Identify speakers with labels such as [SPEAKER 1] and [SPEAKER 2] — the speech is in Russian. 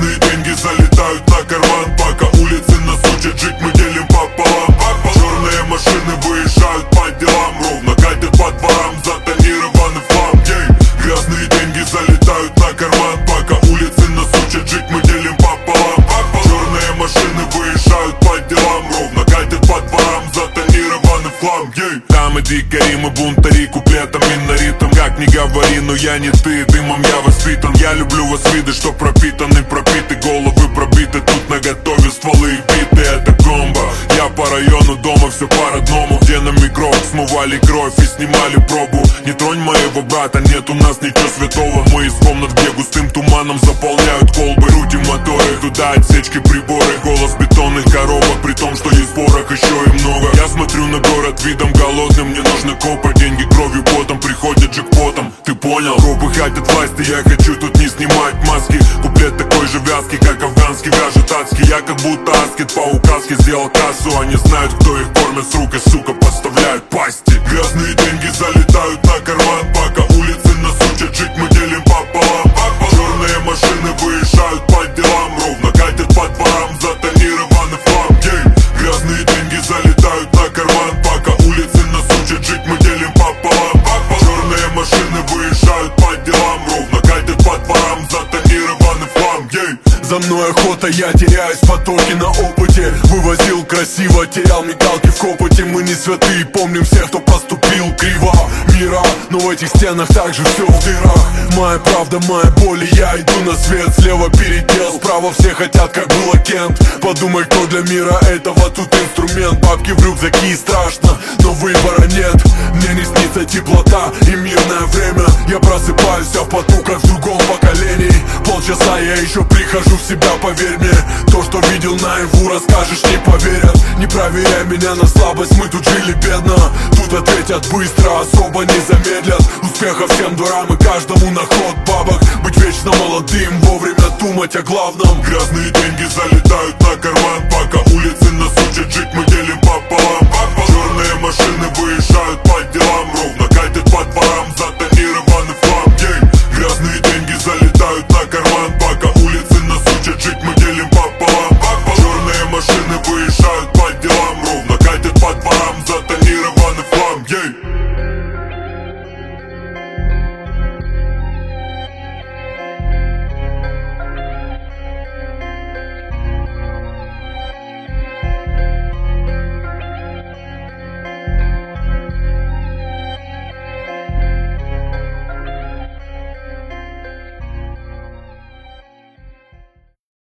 [SPEAKER 1] Грязные деньги залетают на карман, пока улицы нас учат жить, мы делим пополам. Черные машины выезжают по делам, ровно катят по дворам затонированный флам. Грязные деньги залетают на карман, пока улицы нас учат жить, мы делим пополам. Черные машины выезжают по делам, ровно катят по дворам затонированный флам. Там и дикари, мы бунтари, куплетом и на ритм. Как ни говори, но я не ты, дымом я воспитан. Я люблю вас виды, что пропитаны, пропиты, головы пробиты. Тут наготове стволы и биты, это комбо. Я по району, дома все по-родному. Где на микро смывали кровь и снимали пробу. Не тронь моего брата, нет у нас ничего святого. Мы из комнат, где густым туманом заполняют колбы. Крутим моторы, туда отсечки, приборы. Голос бетонных коробок, при том, что есть порох еще и много. Я смотрю на город видом голодным, мне нужно копать. Деньги кровью, потом приходят джекпотом. Ты понял? Группы хотят власти, я хочу тут не снимать маски. Куплет такой же вязкий, как афганский, вяжет адский. Я как будто аскет по указке сделал кассу. Они знают, кто их кормит с рук и, сука, подставляют пасти. Грязные деньги залетают на карман, пока улицы нас учат жить, мы делим пополам. Черные машины выезжают по делам, ровно катят по дворам затонированный флам. Грязные деньги залетают на карман, пока улицы нас учат жить, мы делим пополам. Черные машины выезжают по делам, ровно катят по дворам затонированный флам.
[SPEAKER 2] За мной охота, я теряюсь в потоке на опыте. Вывозил красиво, терял металки в копоте. Мы не святые, помним всех, кто поступил криво мира, но в этих стенах также все в дырах. Моя правда, моя боль, и я иду на свет. Слева передел, справа все хотят, как было Кент. Подумай, кто для мира этого тут инструмент. Бабки в рюкзаки, страшно, но выбора нет. Мне не снится теплота и мирное время. Я просыпаюсь, а в поту, как в другом поколении. Полчаса я еще прихожу в себя, поверь мне. То, что видел наяву, расскажешь, не поверят. Не проверяй меня на слабость, мы тут жили бедно. Тут ответят быстро, особо не замедлят. Успеха всем дурам и каждому на ход бабок. Быть вечно молодым, вовремя думать о главном.
[SPEAKER 1] Грязные деньги залетают на карман, пока